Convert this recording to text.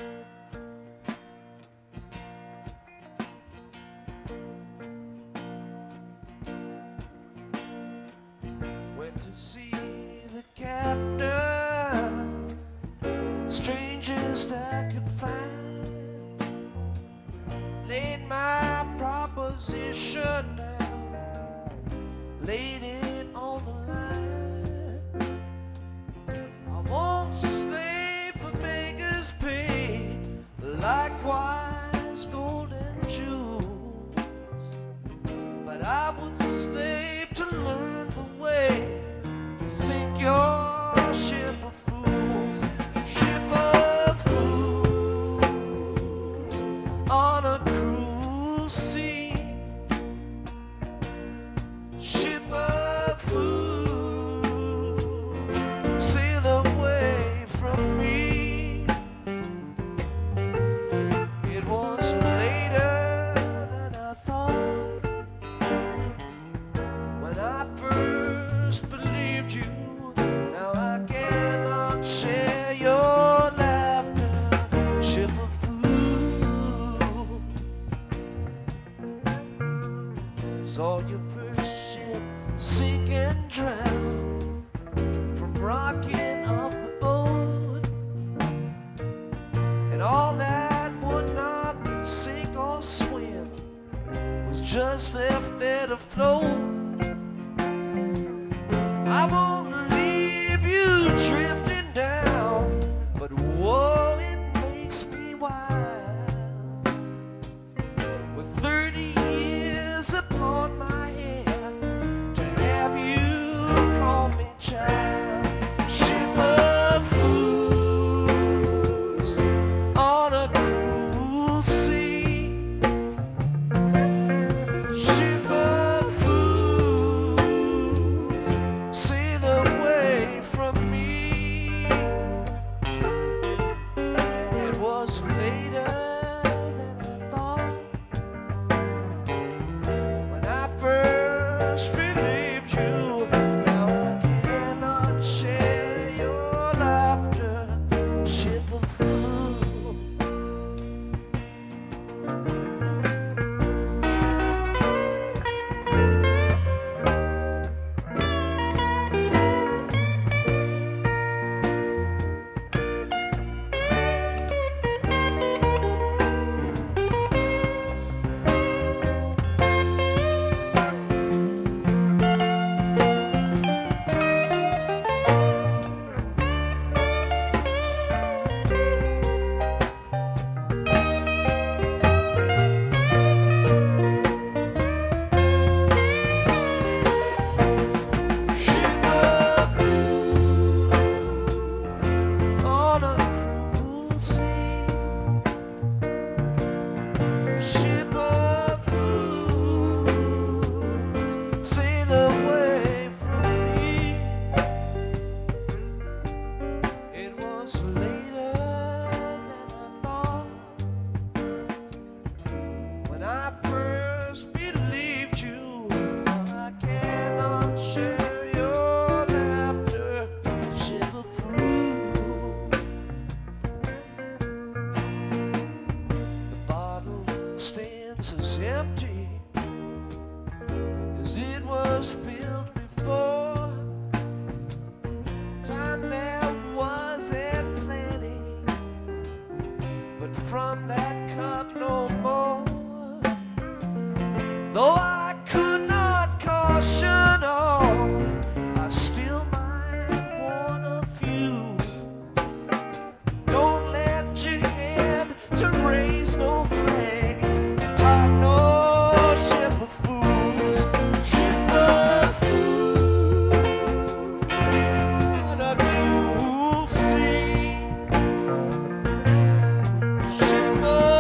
Went to see the captain, strangest I could find. Laid my proposition down, laid it on the line. I won't slave for beggars' pay, likewise gold and jewels, but I would slave to learn the way to sink your ship of fools, ship of fools on a cruel sea, ship of fools sail away from me. It was later than I thought when I first believed you. Now I cannot share your laughter, ship of fools. Saw your first ship sink and drown from rocking off the boat, and all that would not sink or swim was just left there to float. I won't leave you drifting down, but whoa, it makes me wild. With 30 years upon my head, to have you call me child, ship of fools on a cruel sea, ship of fools sail away from me. It was later than I thought when I first believed you. Now I cannot share your laughter, ship of fools. On a cruel sea, ship of fools sail away from me. It was later than I thought when I first believed you. Now I cannot share your laughter, ship of fools. The bottle stands as empty as it was filled before. Time there wasn't plenty, but from that cup no more. Though I could not caution all, I still might warn a few. Don't let your head to raise no flag, top no ship of fools, ship of fools on a cruel sea, ship of